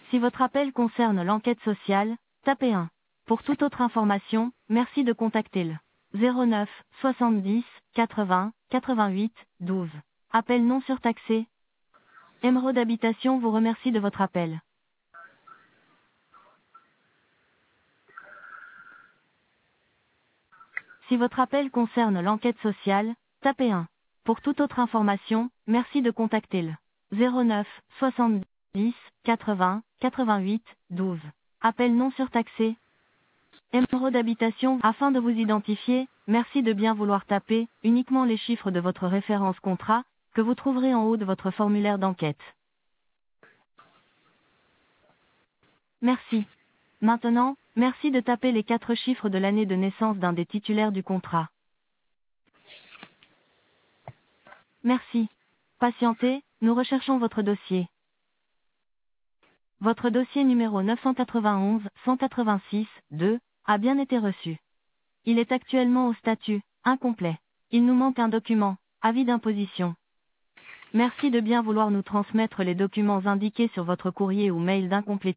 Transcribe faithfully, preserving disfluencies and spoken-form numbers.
Si votre appel concerne l'enquête sociale, tapez un. Pour toute autre information, merci de contacter le zéro neuf soixante-dix quatre-vingts quatre-vingt-huit douze. Appel non surtaxé. Émeraude Habitation vous remercie de votre appel. Si votre appel concerne l'enquête sociale, tapez un. Pour toute autre information, merci de contacter le zéro neuf soixante-dix quatre-vingts quatre-vingt-huit douze. Appel non surtaxé. Émeraude Habitation, afin de vous identifier, merci de bien vouloir taper uniquement les chiffres de votre référence contrat, que vous trouverez en haut de votre formulaire d'enquête. Merci. Maintenant, merci de taper les quatre chiffres de l'année de naissance d'un des titulaires du contrat. Merci. Patientez, nous recherchons votre dossier. Votre dossier numéro neuf cent quatre-vingt-onze cent quatre-vingt-six deux a bien été reçu. Il est actuellement au statut incomplet. Il nous manque un document, avis d'imposition. Merci de bien vouloir nous transmettre les documents indiqués sur votre courrier ou mail d'incomplétude.